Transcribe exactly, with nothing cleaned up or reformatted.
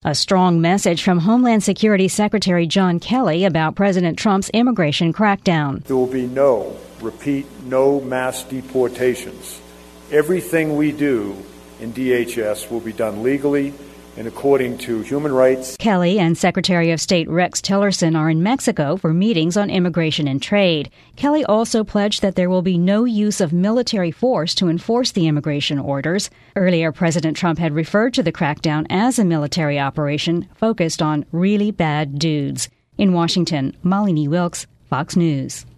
A strong message from Homeland Security Secretary John Kelly about President Trump's immigration crackdown. There will be no, repeat, no mass deportations. Everything we do in D H S will be done legally and according to human rights. Kelly and Secretary of State Rex Tillerson are in Mexico for meetings on immigration and trade. Kelly also pledged that there will be no use of military force to enforce the immigration orders. Earlier, President Trump had referred to the crackdown as a military operation focused on really bad dudes. In Washington, Malini Wilkes, Fox News.